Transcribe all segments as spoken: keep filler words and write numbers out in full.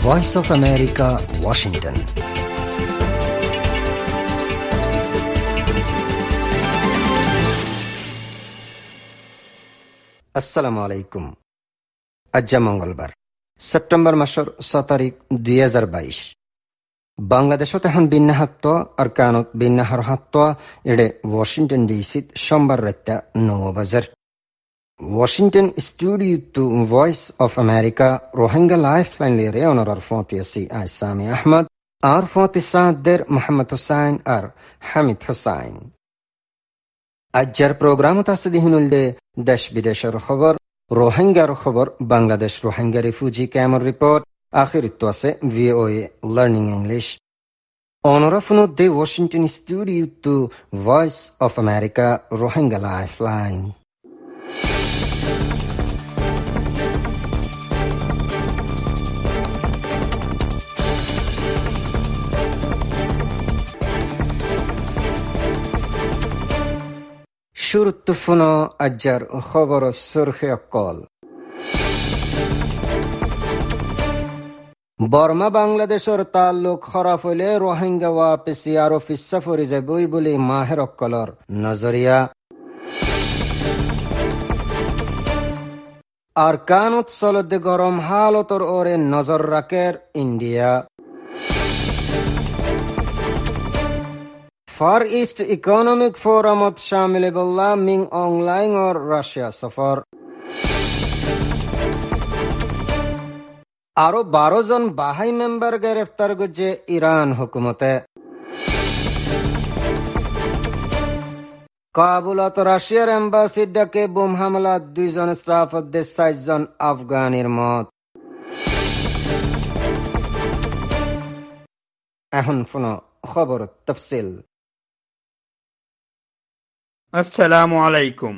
Voice of America, Washington. আসসালামু আলাইকুম। আজ্জা মঙ্গলবার সেপ্টেম্বর মাসের ছ তারিখ দুই হাজার বাইশ। বাংলাদেশত এখন বিন্যাহাত্ত আর কানত বিন্যাহার হাত্ত এডে ওয়াশিংটন ডিসিত সোমবার রাত্তা নৌ বাজার। Washington studio to Voice of America Rohingya life line লিয়ে অনরার ফতিয়াসি আইসামি আহমদ আর ফতিসাদের মোহাম্মদ হুসাইন আর হামিদ হুসাইন। আজ্জার প্রোগ্রামত আছে দিহুনুলদে দেশ বিদেশের খবর, রোহিঙ্গার খবর, বাংলাদেশ রোহিঙ্গা রিফিউজি ক্যাম্পের রিপোর্ট, আখিরিত আছে ভিওএ লার্নিং ইংলিশ। অনরাফুনো দে Washington studio to Voice of America Rohingya life line. শুরুত্তুফুনো আজ্জার খবর সুরখে অকল। বর্মা বাংলাদেশের তাল্লুক খরাপ হইলে রোহিঙ্গা ওয়াপিসি আরো ফিসা ফরি যাবই বলে মাহের অকলর নজরিয়া। আর কানত চলতে গরম হালতর ওরে নজর রাখের ইন্ডিয়া। ফার ইস্ট ইকোনমিক ফোরামত শামিল বল্লা মিং অনলাইন और রাশিয়া সফর। আরো বারো জন বাহাই মেম্বার গ্রেফতার করছে ইরান হুকুমতে। কাবুলত রাশিয়ার এম্বাসি ডাকে বোম হামলা, দুইজন স্টাফ সাইজ জন আফগানির মত। এখন ফোনো খবর তফসিল। আসসালামু আলাইকুম।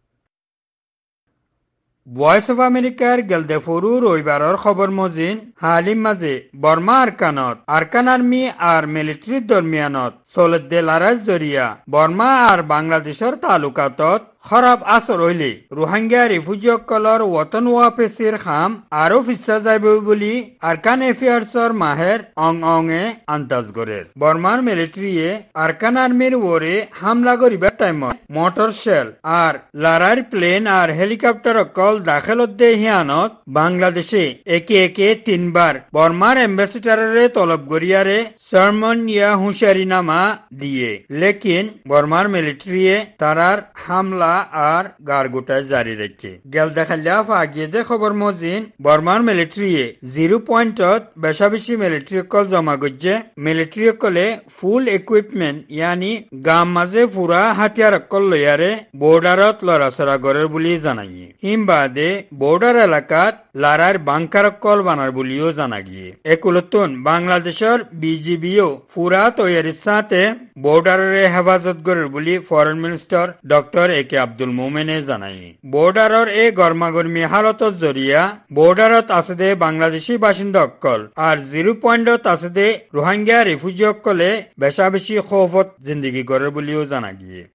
ভয়েস অফ আমেরিকার গেলদেফরু রবিবারের খবর মজিন হালিম মাঝে বর্মা আরকানত আরকান আর্মি আর মিলিটারির দরমিয়ানত চলতে লড়াই জরিয়া বর্মা আর বাংলাদেশের তালুকাতত খরাব আসর হইলে রোহিঙ্গা রিফিউজিসকলর ওয়াতন ওয়াপেসির খাম আরো ফিসা যাইব বলি আরকান এফেয়ার্সর মাহের অং অং এ আন্দাজ করে। বর্মার মিলিটারিয়ে আরকান আর্মির ওরে হামলা করিবার টাইমত মোটর শেল আর লড়াইর প্লেন আর হেলিকপ্টার অকল দাখিলত দে হিয়ানত বাংলাদেশে একে একে তিনবার বর্মার এম্বাসিডারে তলব করিয়ারে সারমন ইয়া হুঁশিয়ারি নামা দিয়ে, লেকিন বর্মার মিলিটারিয়ে তারার হামলা আর গারগোটায় জারি রেখে গেল দেখালিয়া আগিয়ে দে খবর মজিন বর্মার মিলিটারিয়ে জিরো পয়েন্টত বেশা বেশি মিলিটারি কল জমা করছে। মিলিটারি কলে ফুল ইকুইপমেন্ট ইয়ানি গাম মাঝে পুরা হাতিয়ার কল লইয়ারে বর্ডারত লড়াচড়া গড়ের বলি জানাইয়ে। হিম বাদে বর্ডার এলাকাত লারার বাংকার কল বানার বলিও জানা গিয়ে। একুলতুন বাংলাদেশের বিজিবিও পুরা তৈয়ারির সাথে বর্ডারের হেফাজত গড়ের বলি foreign minister doctor A K Abdul মোমেনে জানাই। বর্ডারের এ গরমাগরমি হালতত জরিয়া বর্ডারত আছে দে বাংলাদেশি বাসিন্দা অকল আর জিরো পয়েন্টত আছে দে রোহিঙ্গা রিফিউজি অকলে বেশা বেশি খৌফত জিন্দগি গড়ের বলিও জানা গিয়ে।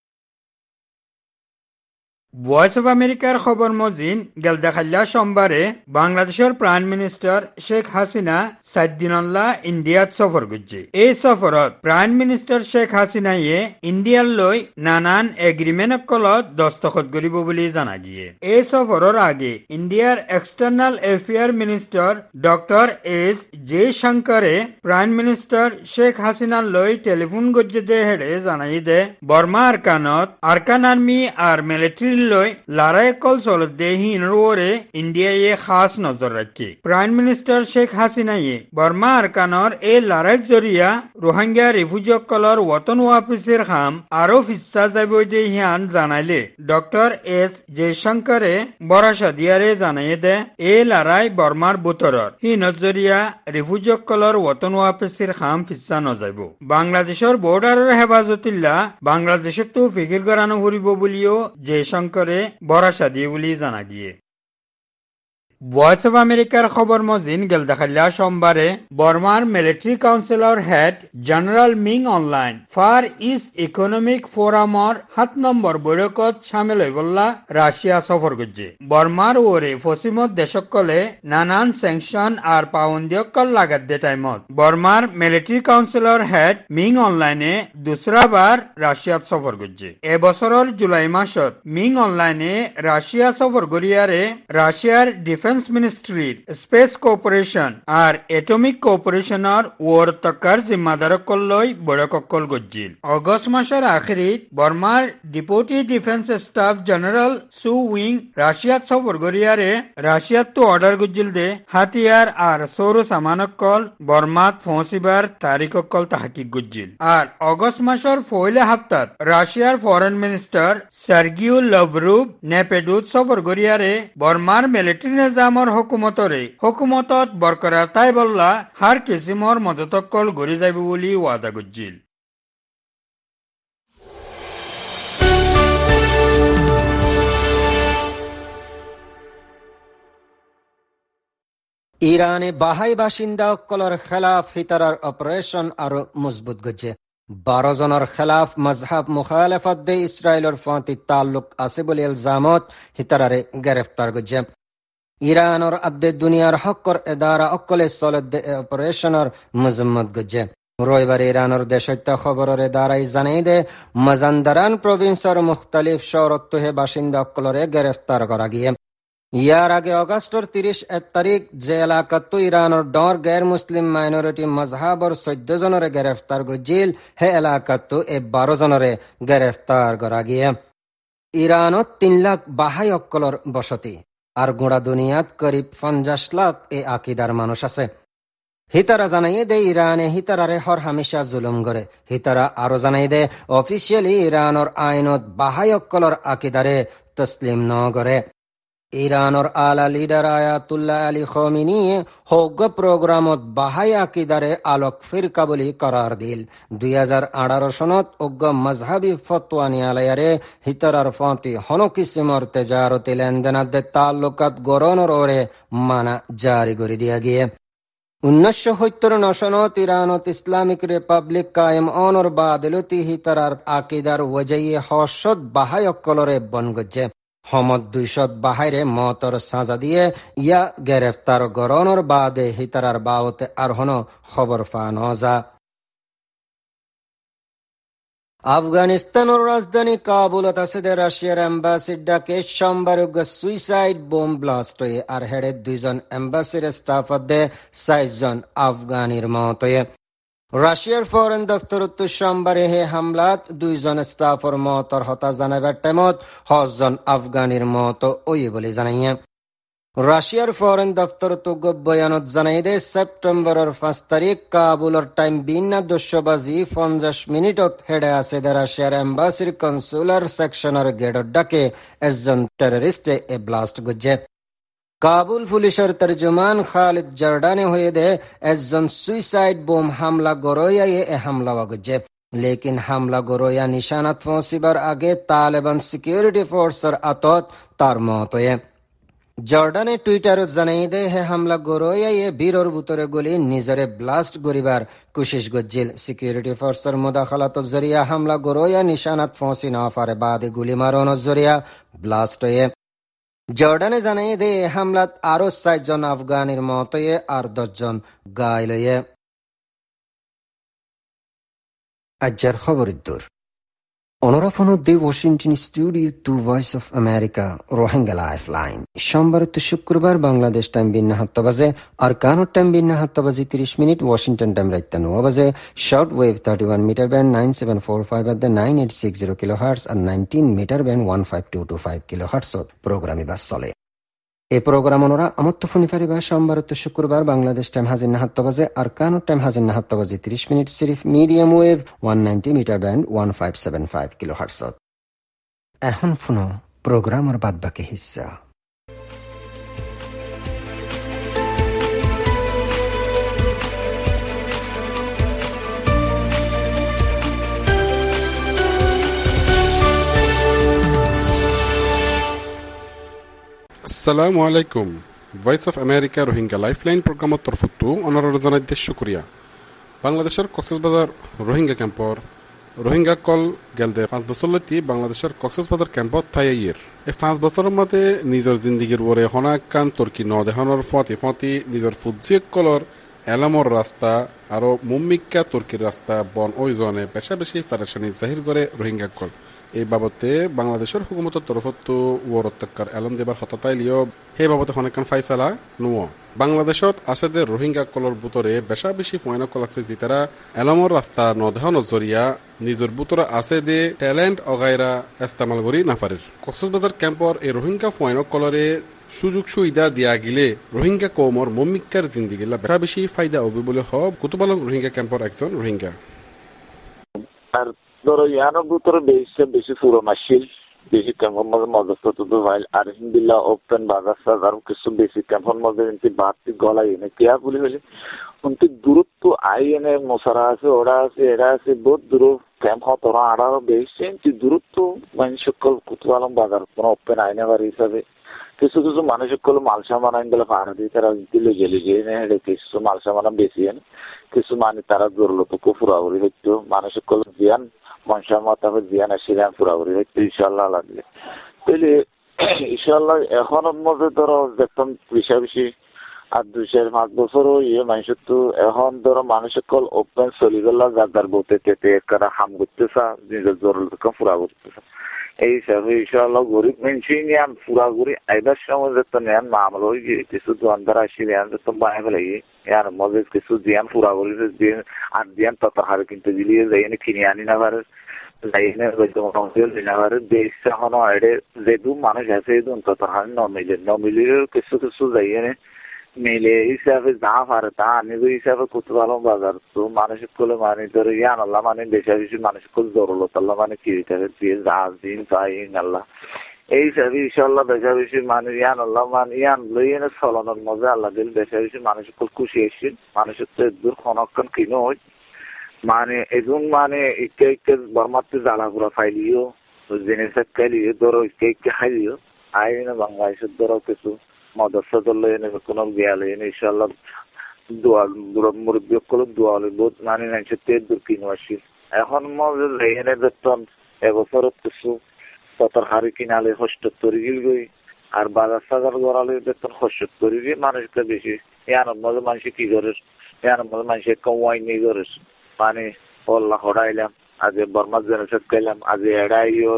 ভয়েস অফ আমেরিকার খবর মজিন গেল দেখাল্লা সোমবারে বাংলাদেশের প্রাইম মিনিস্টার শেখ হাসিনা সাত দিনল্লাহ ইন্ডিয়াত সফর করছে। এই সফরত প্রাইম মিনিস্টার শেখ হাসিনাইয়ে ইন্ডিয়ার লৈ নানান এগ্রিমেন্ট কলত দস্তখত করিব বলে জানা গিয়ে। এই সফরের আগে ইন্ডিয়ার external affair minister doctor S J শঙ্করে প্রাইম মিনিস্টার শেখ হাসিনার লৈ টেলিফোন করছে দে হেডে জানাই দে বর্মা আরকানত আরকান আর্মি আর মিলিটারি লই লড়াই কল চলত দেহীন ওরে ইন্ডিয়ায় খাস নজর রাখে। প্রাইম মিনিস্টার শেখ হাসিনায়ে বর্মা আরকানর এই লড়াই জরিয়া রোহিঙ্গা রিফিউজিসকলর ওয়াতন ওয়াপিসের খাম আরো ফিসা যাইব দে হিয়ান জানাইলে ডক্টর এস জয়শঙ্করে বরাসা দিয়ারে জানাই দে এই লড়াই বর্মার বুতরর হি নজরিয়া রিফিউজিসকলর ওয়াতন ওয়াপিসের খাম ফিসা নজাইব। বাংলাদেশের বর্ডারের হেফাজতিল্লা বাংলাদেশের তো ফিকির করানো ফুরিব বলিও জয়শঙ্কর করে বরাসা দিয়ে বলি জানা গিয়ে। ভয়েস অফ আমেরিকার খবর মজিন গেল দেখাল্লা সোমবারে বর্মার মিলিটারি কাউন্সিলর head general Min Aung Hlaing far east economic ফোরামর সাত নম্বর বৈঠকত সামিল হইবল্লা রাশিয়া সফর করছে। বর্মার ওরে পশ্চিমত দেশকলে নানান স্যাংশন আর পাবন্দিয়কল লাগাত দে টাইমত বর্মার মিলিটারি কাউন্সিলর হেড মিং অনলাইনে দুসরাবার রাশিয়াত সফর করছে। এবছরের জুলাই মাসত মিং অনলাইনে রাশিয়া সফর করিয়ারে রাশিয়ার ডিফেন্স মিনিস্ট্রির স্পেস কোঅপারেশন আর এটমিক কোঅপারেশনের ওর তকার জিম্মাদারকল লই বৈঠককল গজ্জিল। অগস্ট মাসের আখেরিত বর্মার deputy defence staff general Soe Win রাশিয়াত সফর করিয়ারে রাশিয়াত তো অর্ডার গজ্জিল দে হাতিয়ার আর সৌর সামানকল বর্মাত পৌঁছিবার তারিখকল তাহাকিক গজ্জিল। আর অগস্ট মাসের পয়লা হাপ্তাত রাশিয়ার ফরেন মিনিস্টার সার্গিউ লাভরভ নেপেডুত সফর করিয়ারে বর্মার মিলিটারি নিজামর হুকুমতরে হুকুমতত বরকরার তাই বললা হার কিসিমর মদতকল গড়ি যাইব বলি ওয়াদা গজ্জিল। ইরানে বাহাই বাসিন্দা অকলর খেলাফ হিতারার অপারেশন আরো মজবুত গজ্জে। বারো জনের খেলাফ মজহাব মুখালেফত দে ইসরায়েলর ফাঁতি তাল্লুক আছে বলে ইলজামত হিতারারে গ্রেফতার গজ্জে। ইরানর আদে দুনিয়ার হকর এদারা অকলে চলত অপারেশনের মজম্মত গজ্জে। রবিবার ইরানর দেশত্য খবরের দ্বারাই জানাই দে মজান্দারান প্রভিন্সর মুখতালিফ শহরত্হে বাসিন্দা অকলরে গ্রেফতার করা গিয়ে। ইয়ার আগে অগস্টর তিরিশ এক তারিখ যে এলাকাত ইরানের ডর গैर মুসলিম মাইনরিটি মজহাবর চৈদ্দ জনরে গ্রেফতার গজিল হে এলাকাত এ বারো জনরে গ্রেফতার করা গিয়ে। ইরানত তিন লাখ বাহাই অক্কলর বসতি আর গোড়া দুনিয়াত করিব পঞ্চাশ লাখ এ আকিদার মানুষ আছে। হিতারা জানাই দে ইরানে হিতারারে হর হামেশা জুলুম করে। হিতারা আরো জানাই দে অফিসিয়ালি ইরানর আইনত বাহাই অক্কলর আকিদারে তসলিম ন করে। ইরানর আলা লিডার আয়াতুল্লাহ আলী খমিনি হোগ প্রোগ্রামত বাহাই আকিদারে আলোক ফিরকা বলি করার দিল। দুই হাজার আঠারো সনত অজ্ঞ মজহাবি ফতোয়া নিয়ালয়ারে হিতারার ফতি হন কিসিমর তেজারতি লেনদেনাদে তাল্লুকাত গরনর ওরে মানা জারি করে দিয়া গিয়ে। উনিশশো সত্তর সনত ইরানত ইসলামিক রিপাবলিক কায়েম অনর বাদলতি হিতারার আকিদার ওয়াজাইয়ে হর্ষদ বাহাই অক্কলরে বন গজ্জে। হমদ দুইশত বাহাইরে মতর সাজা দিয়ে ইয়া গ্রেফতার গরনর বাদে হিতারার বাবতে আর হন খবর ফানজা। আফগানিস্তানের রাজধানী কাবুলত আছে দে রাশিয়ার এম্বাসির ডাকে সোমবার সুইসাইড বোম ব্লাস্ট হয়ে আর হেডে দুইজন এম্বাসির স্টাফ দে চারজন আফগানির মত হয়ে। রাশিয়ার ফরেন দপ্তর সোমবারে হে হামলাত দুইজন স্টাফর মতর হতা জানাবার টাইমত হজন আফগানির মত ওই বলে জানাইয়ে। রাশিয়ার ফরেন দপ্তর বয়ানত জানাই দে সেপ্টেম্বরের পাঁচ তারিখ কাবুলর টাইম বিনা দুশো বাজি পঞ্চাশ মিনিটত হেডে আছে দে রাশিয়ার এম্বাসির কনসুলার সেকশনের গেটর ডাকে একজন টেররিস্টে এ ব্লাস্ট গজ্জে। কাবুল পুলিশের তর্জমান খালিদ জর্ডানে হয়ে দে একজন সুইসাইড বোম হামলা গরোয়া এ হামলা গজ্জে। লেকিন হামলা গরোয়া নিশানাত পৌঁছিবার আগে তালেবান সিকিউরিটি ফোর্সের আতত তার মত হয়ে। জর্ডানে টুইটারত জানাই দে হে হামলা গরোয়া এ বীরর বুতরে গুলি নিজরে ব্লাস্ট গরিবার কোশিশ গজ্জিল। সিকিউরিটি ফোর্সের মুদাখালাত জরিয়া হামলা গরোয়া নিশানাত পৌঁছি না পারে বাদে গুলি মারণের জরিয়া ব্লাস্ট হয়ে। জর্ডানে জানাই দে হামলাত আরো চারজন আফগানির মতয়ে আর দশজন গাইল হয়ে। আজ্জার খবরের দূর অনরাফন দি Washington studio to Voice of America Rohingya life line সোমবার তো শুক্রবার বাংলাদেশ টাইম বিন্না হাত্ত বাজে আর কানোর টাইম বিন্না হাত্ত বাজে তিরিশ মিনিট ওয়াশিংটন টাইম রাইত নয় বাজে short wave thirty one metre band nine seven four five at the nine eight six zero kilo hertz আর nineteen metre band one five two two five kilo hertz প্রোগ্রামে বাস চলে। এই programme ওনরা আমত্ত ফোনি ফারিবা সোমবার তো শুক্রবার বাংলাদেশ টাইম হাজির না হাত্ত বাজে আর কানোর টাইম হাজির না হাত্ত বাজে তিরিশ মিনিট সিরিফ medium wave one ninety metre band one five seven five kilo hertz. এখন ফোনো প্রোগ্রামের বাদ বাকি হিস্সা। আসসালামু আলাইকুম voice of America Rohingya lifeline প্রোগ্রামৰ তৰফতো অনুৰোধ জনাই দিছোঁ শুক্ৰিয়া। বাংলাদেশৰ কক্সবাজাৰ রোহিঙ্গা ক্যাম্পর রোহিঙ্গা কল গেলদে পাঁচ বছরলৈকে বাংলাদেশের কক্সবাজার ক্যাম্পত ঠাই আইয়ের এই পাঁচ বছরের মধ্যে নিজের জিন্দিগির ওরে হনাকান তুর্কি নদেহনের ফতি ফতি নিজের ফুজিক কলর এলামর রাস্তা আরো মুম্মিকা তুর্কির রাস্তা বন ওই জনে বেশা বেশি ফেরেশানি জাহির করে রোহিঙ্গা কল এই বাবদে বাংলাদেশের হুকুমতের তরফতো ওরত্তকার এলম দেবার হতাতাইলিও সেই বাবদে হনাকান ফাইসালা নুয় বাংলাদেশত আছে যে রোহিঙ্গা কলর বুতরে বেশা বেশি ফয়না কল আছে যেতারা এলমর রাস্তা নদেহন জরিয়া নিজের বুতরে আছে যে ট্যালেন্ট অগাইরা ইস্তেমাল করি নাফারের কক্সবাজার ক্যাম্পর এই রোহিঙ্গা ফয়না কলরে সুযোগ সুবিধা দিয়া গিলে রোহিঙ্গা কৌমর মমিকার জিন্দিগিলা বেশা বেশি ফায়দা হবে বলে হব কুতুবালং রোহিঙ্গা ক্যাম্পর একজন রোহিঙ্গা আর ধরো ইয়ানোর ভিতরে বেশি বেশি পুরো মাসিল বেশি ক্যাম্পের মধ্যে মজা তো ভাই আর হিন্দিলা ওপেন বাজার সাজার কিছু বেশি ক্যাম্পের মধ্যে কিন্তু বাড়তি গলাই এনে কেয়া বলি হলে কিন্তু দূরত্ব আই এনে মশারা আছে ওরা আছে এরা আছে বহুত দূর ক্যাম্প হত ওরা আরো বেশি কিন্তু দূরত্ব মানুষ সকল কুতুবালং বাজার কোনো ওপেন আইনে বাড়ি হিসাবে কিছু কিছু মানুষ সকল মাল সামান আইন গেলে ভাড়া দিয়ে তারা দিলে গেলে গিয়ে নেই কিছু মাল সামান বেশি এনে কিছু মানে তারা জরুরত ফুরাগুড়ি হইতো মানুষ সকল জিয়ান মানুষের মাতাবে জিয়ান আসিলেন ফুরাগুড়ি হইতো ইনশাল্লাহ লাগলে তাহলে ইনশাল্লাহ এখনের মধ্যে ধরো দেখতাম বেশা বেশি আর দুই চার পাঁচ বছরও ইয়ে মানুষের তো এখন ধরো মানুষ সকল ওপেন চলি গেল যার বলতে তেতে একটা হাম করতেছা নিজের জরুরত ফুরা করতেছে এই হিসাবে ইনশাআল্লাহ গরিব মানুষই নিয়ান পুরাগুড়ি আইবার সময় যেত নেন মামলা হয়ে গিয়ে কিছু দোয়ানদার আসি নেন যেত বাই ফেলে ইয়ার মধ্যে কিছু দিয়ান পুরাগুড়ি দিয়ে আর দিয়ান তত হারে কিন্তু গিলিয়ে যাই কিনে আনি না পারে যাই না পারে দেশ এখনো আইডে যেহেতু মানুষ আছে তত হারে ন মিলে ন মিলিয়ে কিছু কিছু যাই এনে মিলে হিসাবে যা পারে তা আনি হিসাবে করতে পারলাম বাজার তো মানুষের কোলে মানে ধরে ইয়ান আল্লাহ মানে বেশি বেশি মানুষের কোলে জরুরত আল্লাহ মানে কি দিয়ে জাহাজ দিন তাই আল্লাহ এই হিসাবে ইনশাল্লাহ বেশা বেশি মানে ইয়ান আল্লাহ মানে ইয়ান লই এনে চলনের মজা আল্লাহ দিল বেশা বেশি মানুষের কোল খুশি এসেছিল মানুষের তো দূর ক্ষণক্ষণ কিনো হয় মানে এজন মানে ইকে ইকে বর্মাতে জ্বালা ঘুরা ফাইলিও জিনিস খাইলিও ধরো ইকে ইকে খাইলিও আই না বাংলাদেশের ধরো কিছু মদরসা দলে এনে কোনো গিয়ালে এনে ইনশাল্লাহ দোয়া মুরব্বী সকল দোয়া হলে বহুত মানে নাইছে তেল দূর কিনো আসি এখন মজা এনে বেতন এবছরত কিছু ততর হারি কিনালে হস্তরি গিল গই আর বাজার সাজার গড়ালে বেতন হস্তরি গিয়ে মানুষকে বেশি ইয়ানোর মধ্যে মানুষ কি করে ইয়ানোর মধ্যে মানুষ কমাই নিয়ে করে মানে পল্লা হড়াইলাম আজ বর্মার জেনেসেট গেলাম আজ এড়াইও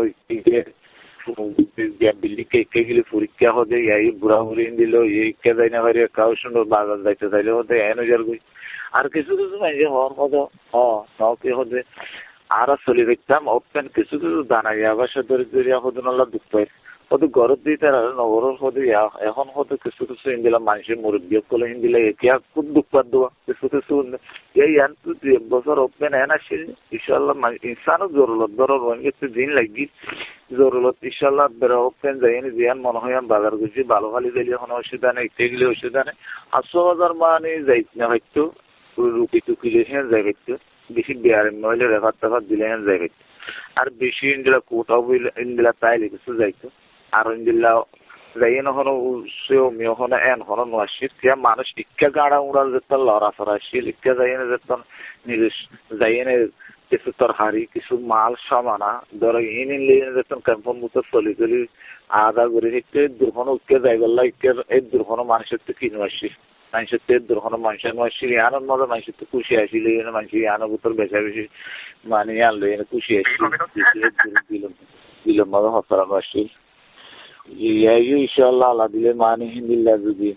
বিল্ডিং কে গেলে পরীক্ষা হতে এই বুড়া বুড়ি দিল ইকে যাই না পারে কাউ সুন্দর বাজার যাইতে চাইলে হতে এনজার গই আর কিছু কিছু মানুষ হওয়ার মতো হ নকে হতে আর চলি দেখতাম ওপেন কিছু কিছু দানা আবার সদর জরিয়া হতে নলা দুঃখ পাই হতে ঘরত দিয়ে তার নগরের হতে এখন হতে কিছু কিছু হিন্দিলাম মানুষের মুরব্বী করলে হিন্দিলা এতিয়া খুব দুঃখ পাত দেওয়া কিছু কিছু এই আন তো দুই এক বছর ওপেন এন আসছিল ইনশাল্লাহ ইনসানও জরুরত ধরো একটু দিন লাগি জরুরত ইনশাল্লাহ বেড়া ওপেন যাইনি জিয়ান মনে হয় বাজার গুছি ভালো খালি যাইলে কোনো অসুবিধা নেই ইতে গেলে অসুবিধা নেই আটশো হাজার মানে যাই না হয়তো রুপি টুকিলে হ্যাঁ যাই হয়তো বেশি বিয়ারে মহিলা রেফার টেফার দিলে হ্যাঁ যাই হয়তো আর বেশি ইন্দিলা কোটাও ইন্দিলা তাইলে কিছু যাইতো আর ইন্দিলা যাই নহনো সেও মেহনো এন হনো নোয়াশির তিয়া মানুষ ইক্কা গাড়া উড়াল যেত লড়া ফরা আসছিল ইক্কা যাই এনে যেত নিজের যাই এনে কিছু তরকারি কিছু মাল সামানা ধরো ইন ইনলে যেত ক্যাম্পন মতো চলি চলি আদা করে একটু দুর্ঘটনা উঠকে যাই গেল ইকের এই দুর্ঘটনা মানুষের তো কিনো আসি মানুষের তো দুর্ঘটনা মানুষের আসছিল ইয়ানোর মধ্যে মানুষের তো খুশি আসছিল এনে মানুষ ইয়ানোর ভিতর বেশা বেশি মানে আনলো এনে খুশি আসছিল দিলাম দিলাম মতো হতরানো আসছিল ইনশাল্লাহ আল্লাহ দিলে মানে হিন্দিল্লা যদি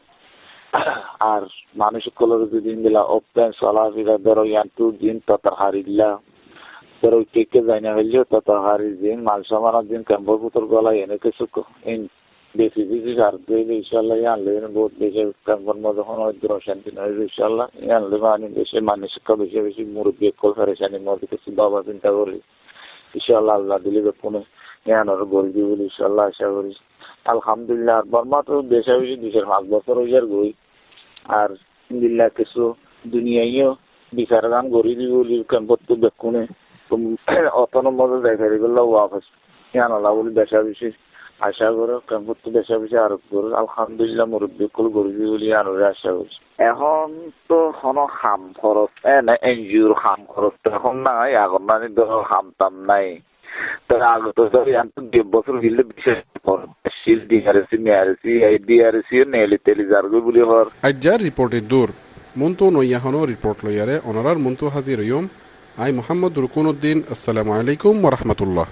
আর মানুষ কলর যদি দিলা ওপেন চলাফেরা ধরো ইয়ান্টু দিন তত হারিলা ধরো কে কে যাই না হইলেও তত হারি দিন মাল সামানের দিন ক্যাম্পর ভিতর গলা এনে কিছু বেশি বেশি সার দিলে ইনশাল্লাহ আনলে বহুত বেশি ক্যাম্পর মধ্যে যখন হয়তো শান্তি নয় ইনশাল্লাহ আনলে মানে বেশি মানুষ বেশি বেশি মুরব্বী কল ফেরেশানির মধ্যে কিছু বাবা চিন্তা করি ইনশাল্লাহ আল্লাহ দিলে কোনো জ্ঞানের গরিবি বলি ইনশাল্লাহ আশা করি আলহামদুলিল্লাহ বর্মা তো বেশা বেশি দুশোর পাঁচ বছর হয়ে গই আর আলহামদুলিল্লাহ কিছু দুনিয়াইও বিচার গান গরিবি বলি ক্যাম্পত তো বেকুনে অতনের মধ্যে দেখা গেল ওয়াফেস জ্ঞান আল্লাহ বলি বেশা বেশি আশা করো ক্যাম্পত বেশি বেশি আরোপ করো। আলহামদুলিল্লাহ মুরব্বী কুল গরিবি বলি আনুরে আশা করছি। এখন তো কোনো হাম খরচ এ না এনজিওর হাম খরচ তো এখন নাই, আগর নানি ধরো হাম টাম নাই। তার আগে তো দেড় বছর হইলে বিশেষ শিল ডিআরসি মেয়ারসি এই ডিআরসি নেলি তেলি জারগো বলি হর আজ্জার রিপোর্টে দূর মন্তু নইয়াহনো রিপোর্ট লইয়ারে অনারার মন্তু হাজির হইম। আই মোহাম্মদ রুকুনউদ্দিন। আসসালামু আলাইকুম ওয়া রাহমাতুল্লাহ।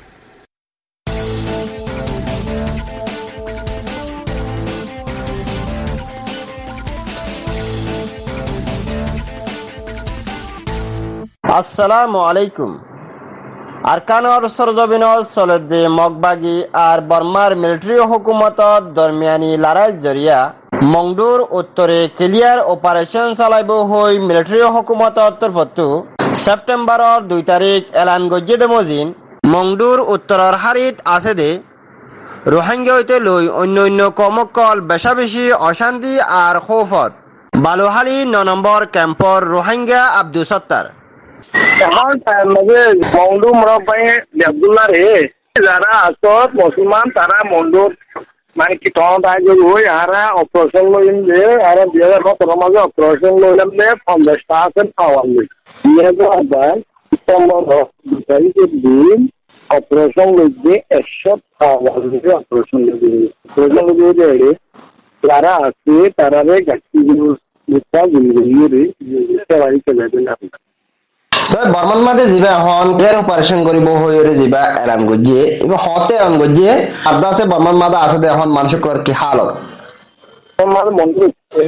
আসসালামু আলাইকুম। আরকানর সরজবিনজ সলদে মগবাগি আর বর্মার মিলিটারি হুকুমতত দরমিয়ানি লড়াই জরিয়া মংডুর উত্তরে ক্লিয়ার অপারেশন চালাইব হই মিলিটারি হুকুমতর তরফতো সেপ্টেম্বরের দুই তারিখ এলান গজ্জে দেমজিন মংডুর উত্তরের হারিত আছে দে রোহিঙ্গা হইতে লই অন্য অন্য কমকল বেশা বেশি অশান্তি আর খৌফত বালুহালি ন নম্বর ক্যাম্পর রোহিঙ্গা আব্দুল সত্তার এখন মন্ডু মরবাই আব্দুল্লাহ রে যারা আসত মুসলমান তারা মন্ডুর মানে কি তখন হই হারা অপারেশন লইম যে আর দুই হাজার সতেরো মাসে অপারেশন লইলাম যে পঞ্চাশটা আছেন পাওয়ার লই দুই হাজার আবার সেপ্টেম্বর দুই তারিখের দিন অপারেশন লইবে একশো পাওয়ার লইবে অপারেশন লইবে অপারেশন লইবে যারা আছে তারা রে গাছি গুলা গুলি রে বাড়ি চলে যাবে। বর্মান মাঝে যা হন এর অপারেশন করিব হইরে যা এলান গজিয়ে এবং হতে এলান গজিয়ে আদা আছে বর্মান মাঝে আছে এখন মানুষের কি হালত আমার মন্দির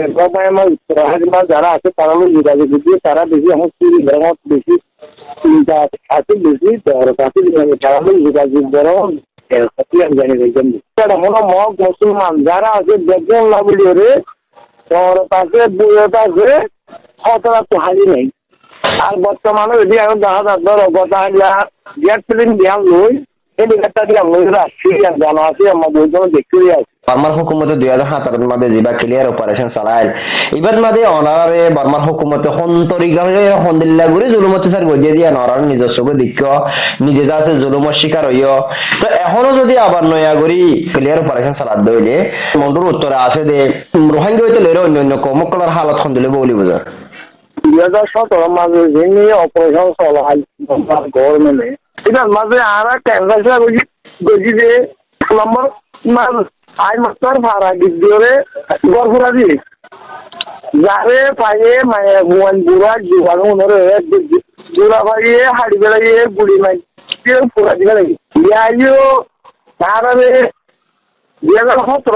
যারা আছে তারা যোগাযোগ দিয়ে তারা বেশি এখন বেশি চিন্তা আছে বেশি কাছে তারা যোগাযোগ জানি দেখবেন মগ মুসলমান যারা আছে দেখবেন না বলিয়ে তোর কাছে বইয়ের আছে হতরা তো হারি নাই। আর বর্তমানে যদি আমি দেখা যাক ধরো কথা গ্যাস সিলিন্ডার দিয়াম লই এই ব্যাপারটা দিয়ে আমি আসছি জানা আছে আমার বইজন দেখতে আছে। বর্মার হুকুমতে দুই হাজার সাতারোর মাঝে যা ক্লিয়ার অপারেশন চালায় এবার মাঝে অনারে বর্মার হুকুমতে সন্তরিকভাবে সন্দিল্লা করে জুলুম অত্যাচার গজিয়ে দিয়ে নরার নিজস্ব দিক্ষ নিজে যা আছে জুলুমের শিকার হইয়। তো এখনো যদি আবার নয়া করি ক্লিয়ার অপারেশন চালাত দইলে মন্ডুর উত্তরে আছে যে রোহিঙ্গা হইতে লইলে অন্য অন্য কমকলার হালত সন্দিলে বলি বোঝা দুই হাজার সতেরো মাসে যিনি অপারেশন চলাই গভর্নমেন্টে এটার মাঝে আর ক্যান্সার গজি যে নম্বর আই মাস্টার ভাড়া গিয়ে গড়ফুরা দিয়ে যারে পাইয়ে মায়ে বুয়ান বুড়া জীবাণু ওনারে বুড়া পাইয়ে হাড়ি বেড়াইয়ে গুড়ি মাই ফুরা দিবে লাগে ইয়াইও তারারে দুই হাজার সতেরো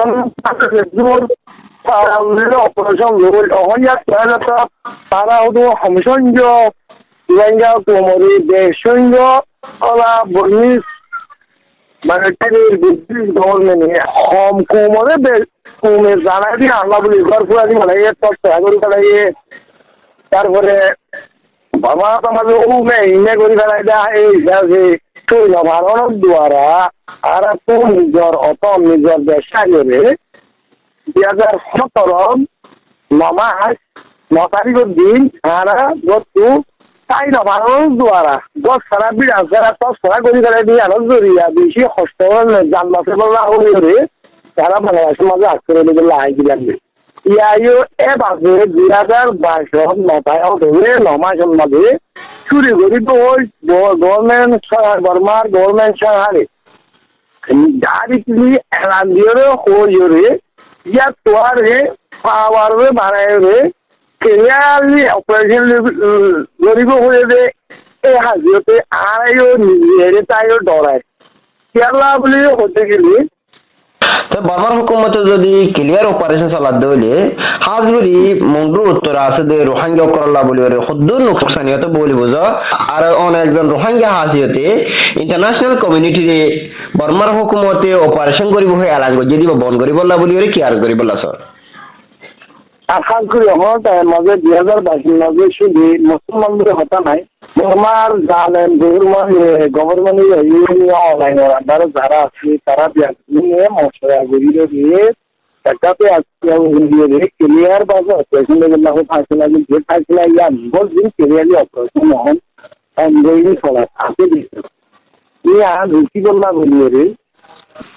অপারেশন তারা হতো সমসঞ্জ রোহিঙ্গা কোমরি দেশঞ্জ ওলা বর্মিস মানে গভর্নমেন্ট কম কোমরে কমে জানাই দিয়ে আল্লাহ বলি ঘর ফুরা দিয়ে মালাইয়ে তরি ফেলাইয়ে তারপরে বাবা তোমাকে ও ইনে করি ফেলাই দেয়া এই হিসাবে শৈল ভারণের দ্বারা আর নিজের অত নিজের দেশা করে দুই হাজার সতেরো নমাস ন তারিখের দিন তারা গতু তাই নভারণ দ্বারা গছ ছাড়া বিরাজ ছাড়া টস ছাড়া করি ফেলাই দিয়ে আরো জড়িয়া বেশি কষ্ট যান বাসে বলা হলে তারা বাংলাদেশের মাঝে আজ করে দিলে আই দিলাম ইয়াইও এ বাসে দুই হাজার বাইশ নটায় ধরে নমাসের মাঝে চুরি করি তো ওই গভর্নমেন্ট বর্মার গভর্নমেন্ট সরকারে গাড়ি কিনি এলান দিয়ে হয়ে ইয়া তোয়ারে পাওয়ারে বাড়াইরে ক্লিয়ারলি অপারেশন গরিব হয়ে যে এই হাজিরতে আড়াইও নিজে তাইও ডরায় কেরলা বলে হতে গেলে বর্মার হুকুমতে যদি ক্লিয়ার অপারেশন চালাত দইলে হাজগুড়ি মন্ডুর উত্তরে আছে যে রোহিঙ্গা করল্লা বলি সদ্দুর নোকসানিয়ত বলি বুঝ আর অনেকজন রোহিঙ্গা হাজিরতে ইন্টারন্যাশনাল কমিউনিটিরে বর্মার হুকুমতে অপারেশন করিব হয়ে এলান গজিয়ে দিব বন্ধ করিব বলি কি আর করিব স্যার আশা করি আমার মাঝে দুই হাজার বাইশের মাঝে শুধু মুসলমানদের হতা নাই বর্মার জানেন গভর্নমেন্ট অনলাইন আন্ডারে যারা আছে তারা নিয়ে মশলা গড়িয়ে দিয়ে এটাতে আজকে ক্লিয়ার বাজে অপারেশন ফাঁসিলা যে ফাঁসিলা ইয়া বলছেন ক্লিয়ারলি অপারেশন হন অনগোয়িং চলা আছে ইয়া রুচি বললা বলিয়ে রে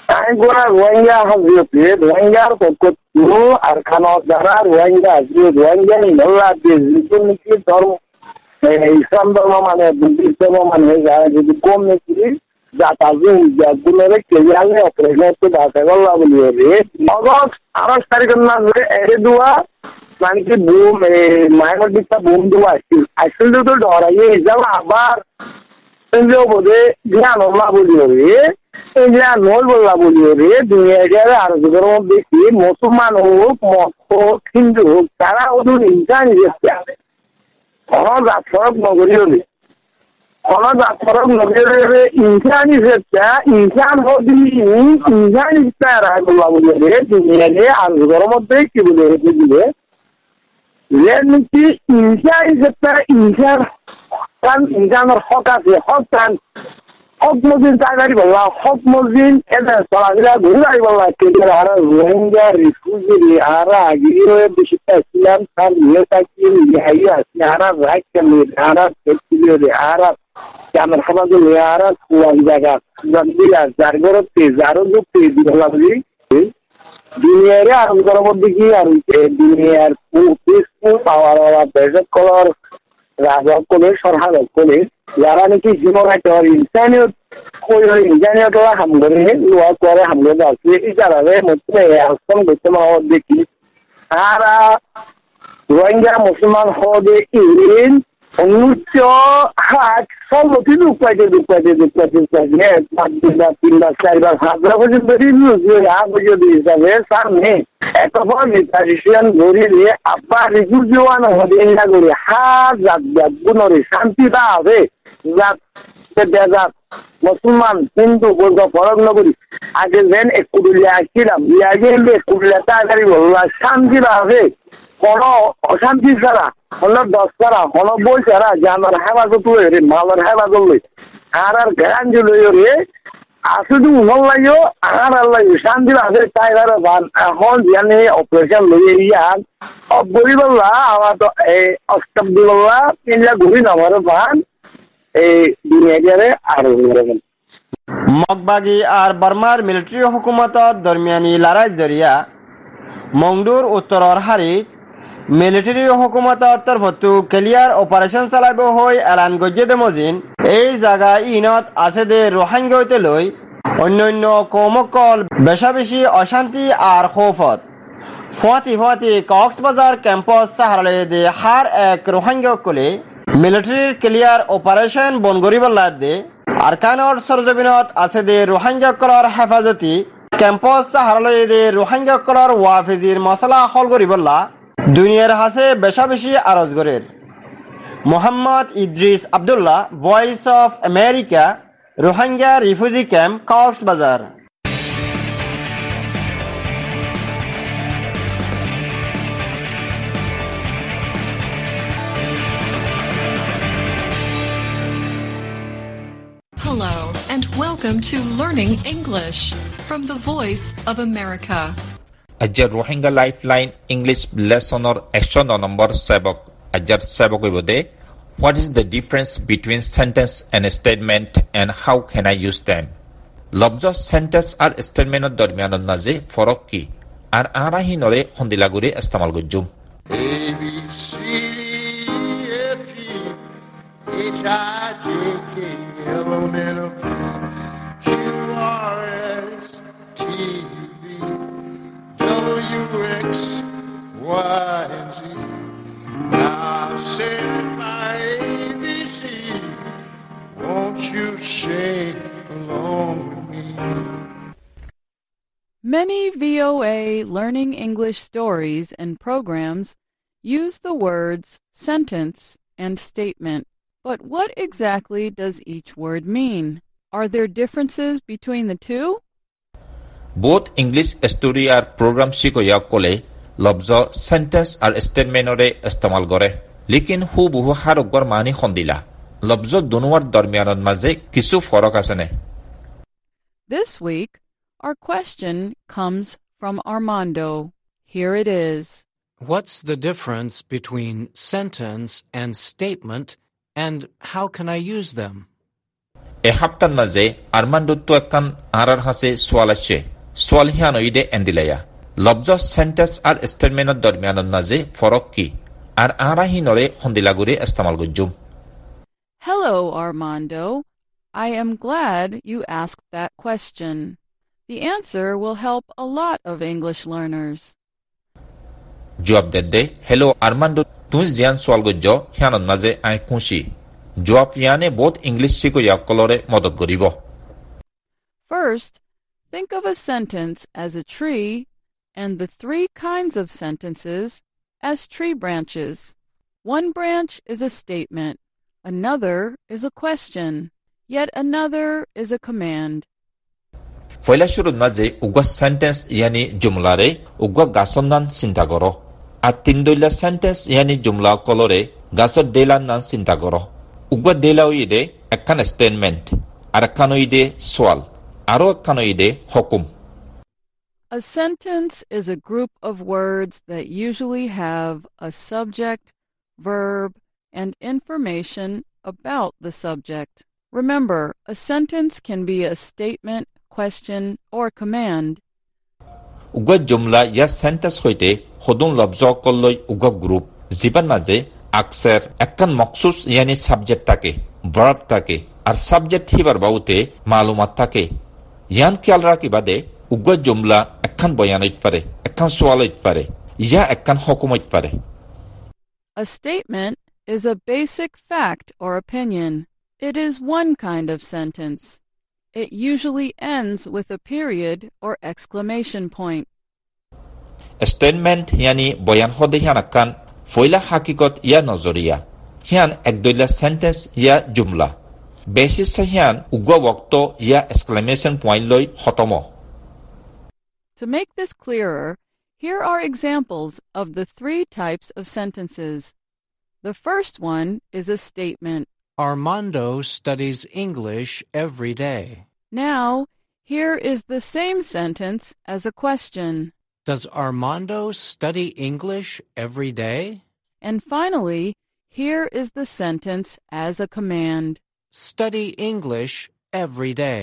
আমি গোড়া রোহিঙ্গা হাজিরতে রোহিঙ্গার পক্ষ আর খানা যারা রোহিঙ্গা হাজির রোহিঙ্গা নিল্লা নাকি ধর্ম ইসলাম ধর্ম মানে বুদ্ধিস্ট ধর্ম মানে যারা যদি কম নাকি যা তাদের গুণরে কেজিয়ালে অপারেশন হচ্ছে বাসা গল্লা বলি রে অগস্ট আঠাশ তারিখের না ধরে এড়ে দেওয়া মানে কি বুম মায়ের দিকটা বুম দেওয়া আসছিল আসছিল তো ডরাইয়ে যাও আবার বোধে জ্ঞান হল্লা বলি রে জ্ঞান নল বললা বলি রে দুনিয়া আর যুগের মধ্যে কি মুসলমান হোক মত হোক হিন্দু হোক তারা ওদের ইনসান হিসেবে জাত ফরক নগরী হলে জাত ফরক নগরী ইনসান হিসেবে ইনসান হদি ইনসান হিসেবে রায় বললা বলি রে দুনিয়া আর যুগের মধ্যে কি বলে রেখে দিলে নাকি ইনসান হিসেবে ইনসান কারণ ইনসানের হক আছে হক কান হক মসজিদ চাকরি বললা হক মসজিদ এদের চলাফেরা ঘুরে যাই বললা কেটে আর রোহিঙ্গা রিফিউজি আর আগে বেশি ইসলাম তার নিয়ে থাকি হাই আছে আর রাইট কেন আর রে আর আমার সমাজে আর কোন জায়গা জানবিরা যার গরতে যারও যুক্তি বললা বলি দুনিয়ারে আর গরম দিকে আর দুনিয়ার পুরো পাওয়ার ওয়ালা বেজক কলর রাজক করে সরহার করে যারা নাকি জীবন একটা ইনসানিয়ত কই ইনসানিয়ত হামগরে লোয়া করে হামগরে আছে এই যারা মধ্যে আসন করতে মাওয়ার দেখি আর রোহিঙ্গা মুসলমান হদে ইন উনিশশো আট ষোলোটি দুঃখ পাইছে দুঃখ পাইছে দুঃখ পাইছে পাঁচ তিনবার তিনবার চারবার হাজার পর্যন্ত পর্যন্ত হিসাবে সামনে এত বড় নেতারিশিয়ান ধরে দিয়ে আব্বা রিফিউজিওয়ান হদে ইন্ডা করে হাত জাত জাত গুণরে শান্তি দা হবে জাত বেজাত মুসলমান হিন্দু বলতো ফরক নগরী আগে যেন একুড়িয়া আসছিলাম আগে একুড়িয়া তাড়াতাড়ি বললাম শান্তি দা হবে কোন অশান্তি ছাড়া হল দশ ছাড়া হল বই ছাড়া জানার হেফাজত রে মালের হেফাজত লই আর আর গ্যারান্টি লই রে আসলে উহল লাইও আর আল্লাহ শান্তি আছে তাই আর বান এখন জানে অপারেশন লই ইয়ান অবরি বললা আমার তো এই অষ্টম দিবলা তিনলা ঘুরি নামার বান এই দুনিয়ারে আর মগবাগি আর বার্মার মিলিটারি হুকুমতত দরমিয়ানি লড়াই জরিয়া মংডুর উত্তৰৰ হাৰিত মিলিটারি হুকুমতর তরফতো ক্লিয়ার অপারেশন চালাব হৈ এলান গজ্জে দে মজিন এই জায়গা ইনত আছে দে রোহিঙ্গা লৈ অন্যান্য কৌমকল বেশা বেশি অশান্তি আর খৌফত ফুয়াতি ফুয়াতি কক্সবাজার ক্যাম্পাস সাহারালে দে হার এক রোহিঙ্গা কলে মিলিটারির ক্লিয়ার অপারেশন বন গরিবল্লাদ দে আরকানর সরজমিনত আছে দে রোহিঙ্গা কলর হেফাজতি ক্যাম্পাস সাহারালে দে রোহিঙ্গা কলর ওয়াফিজির মশলা হল গরিবল্লা দুনিয়ার হাসে বেশা বেশি আরজগরের Mohammad Idris Abdullah voice of America Rohingya refugee camp Cox's Bazar Hello and welcome to Learning English from the Voice of America. Ajar Rohingya Lifeline English lesson or action number seven. Ajar sebok ibode. What is the difference between sentence and statement and how can I use them? Lobjo sentence or statement or dormian naze forok ki ar arahi nore hondilaguri istemal gujum. A B C D E F G H I J K L M N O P Q R S T V W X Y and Z. Now say my A B C, won't you sing along with me? Many V O A Learning English stories and programs use the words sentence and statement. But what exactly does each word mean? Are there differences between the two? Both English story or program shikoya kole lobjo sentence or statement ore istemal gore. Lekin hu buhu harogor mani khondila. Lobjo donuar dormianon maze kisu forok asene. This week, our question comes from Armando. Here it is. What's the difference between sentence and statement, and how can I use them? এ হাপ্তার মাঝে আরমান্ডুত্ব একখান আরার হাসে সোয়াল আছে সোয়াল হিয়ান ওইদে এন্দিলাইয়া লব্জ sentence আর স্টেটমেন্টের দরমিয়ানের মাঝে ফরক কি আর আরাহিনরে হন্দিলাগুরে ইস্তেমাল গুজুম Hello, Armando. I am glad you asked that question. The answer will help a lot of English learners. জবাব দে হেলো আরমান্ডো তুই জিয়ান সোয়াল গুজ হিয়ানের মাঝে আই খুশি জবাব ইয়ানে বহুত ইংলিশ শিখইয়া কলরে মদত করিব First, think of a sentence as a tree and the three kinds of sentences as tree branches. One branch is a statement, another is a question, yet another is a command. ফয়লা শুরুর মাঝে উগা sentence ইয়ানি জুমলারে উগা গাছর নাম চিন্তা করো আর তিন দইলা sentence ইয়ানি জুমলা কলরে গাছর ডেলার নাম চিন্তা করো উগা ডেলা ইদে একখান স্টেটমেন্ট আর একখান ইদে সোয়াল আরো একখান ইদে হুকুম A sentence is a group of words that usually have a subject, verb, and information about the subject. Remember, a sentence can be a statement, question, or command. উগা জুমলা ইয়া সেন্টেন্স হইতে হদুন লব্জ কল্লই উগা গ্রুপ জীবন মাঝে আকসার একখান মকসুস ইয়ানি সাবজেক্ট থাকে verb থাকে আর সাবজেক্ট হিবার বাউতে মালুমাত থাকে ইয়ান খেয়াল রাখি বাদে উগা জুমলা একখান বয়ান হইতে পারে একখান সোয়াল হইতে পারে ইয়া একখান হুকুম হইতে পারে A statement is a basic fact or opinion. It is one kind of sentence. It usually ends with a period or exclamation point. Statement yani বয়ান হদে হিয়ান একখান ফয়লা হাকিকত ইয়া নজরিয়া হিয়ান একদইলা সেন্টেন্স ইয়া জুমলা বেসিস হিয়ান উগা ওয়াক্ত ইয়া এক্সক্লেমেশন পয়েন্ট লই খতম To make this clearer, here are examples of the three types of sentences. The first one is a statement. Armando studies English every day. Now, here is the same sentence as a question. Does Armando study English every day? And finally, here is the sentence as a command. Study English every day.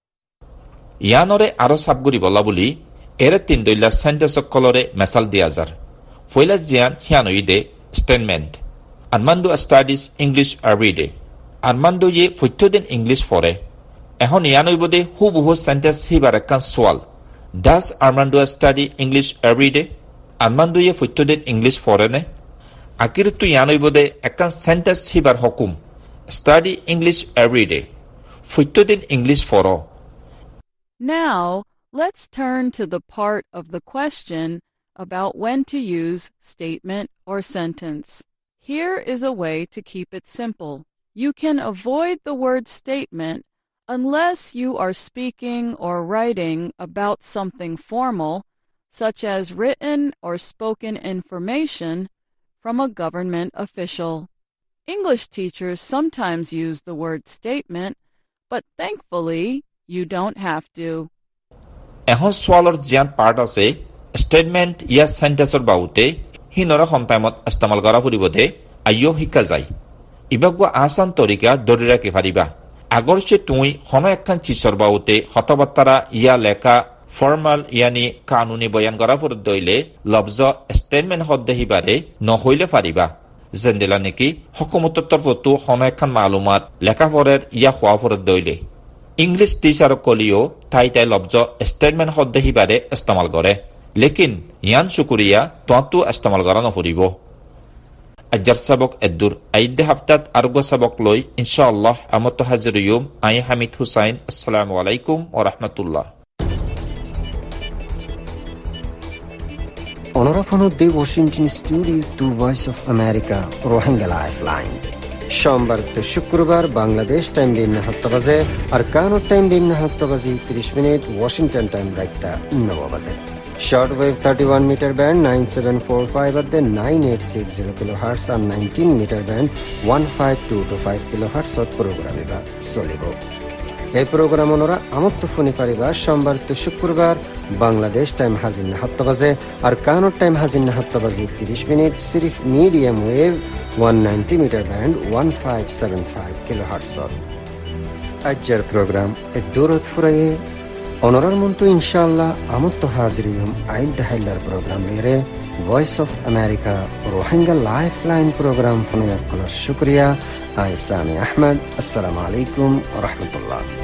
ইয়ানরে আরো সাবগুরি বলা বলি এর তিন দইলা sentence কলরে মেসাল দিয়া যার ফয়লা জিয়ান হিয়ান ইদে statement Armando studies English every day. Armando ye ফুটুদিন ইংলিশ পড়ে এখন ইয়ান ইবদে হুবহু সেন্টেন্স হিবার একখান সোয়াল Does Armando study English every day? Armando ye ফুটুদিন ইংলিশ পড়ে নে আকির তু ইয়ান ইবদে একখান সেন্টেন্স হিবার হুকুম Study English every day. ফুটুদিন ইংলিশ পড়ো Now, let's turn to the part of the question about when to use statement or sentence. Here is a way to keep it simple. You can avoid the word statement unless you are speaking or writing about something formal, such as written or spoken information from a government official. English teachers sometimes use the word statement, but thankfully, you don't have to. এখন সোয়ালর জিয়ান part আছে statement ইয়া সেন্টেন্সর বাউতে হিনরা হমটাইমত ইস্তেমাল করা ফুরিবতে আইও শিকা যায় ইবাগুয়া আসান তরিকা ধরে রাখি পারিবা আগর সে তুই হন একখান চিসর বাউতে হতবার্তারা ইয়া লেখা ফর্মাল ইয়ানি কানুনি বয়ান করা ফুরত দইলে লব্জ স্টেটমেন্ট হদ্দে হিবারে নহইলে পারিবা জেন্দেলা নেকি হকুমতর তরফতো হন একখান মালুমাত লেখাপড়ের ইয়া হওয়া ফুরত দইলে ইংলিশ টিচার কলিও তাই তাই লব্জ স্টেটমেন্ট হদ্দে হিবারে ইস্তেমাল করে লেকিন ইয়ান শুকুরিয়া তোয়াতো ইস্তেমাল করা নফুরিব আজ্জার সাবক এদ্দুর আইদে হাফতাত আরগো সাবক লই ইনশাআল্লাহ আমত হাজির ইউম আই হামিদ হুসাইন আসসালামু আলাইকুম ওয়া রাহমাতুল্লাহ অনরাফনুদ্দি Washington studio to Voice of America Rohingya lifeline সোমবার তো শুক্রবার বাংলাদেশ টাইম বিন সাত বাজে আর কানো টাইম বিন সাত বাজে ত্রিশ মিনিট ওয়াশিংটন টাইম রাইতা নব বাজে Shortwave thirty-one meter band nine seven four five at the nine eight six zero kilohertz and nineteen meter band one five two two five kilohertz at program iba solibo. এই programme ওনরা আমত্ত ফোনি পারিবা সোমবার তো শুক্রবার বাংলাদেশ টাইম হাজির না সাত বাজে আর কানোর টাইম হাজির না সাত বাজে ত্রিশ মিনিট সিরিফ medium wave one ninety meter band one five seven five kilohertz. أجر بروغرام الدورة فريه أونرار منتو إن شاء الله أمتو حاضريهم عيد هيلر بروغرام ليري Voice of America روحينجا لايف لاين بروغرام فنيا كل الشكريا آي سامي أحمد. السلام عليكم ورحمة الله.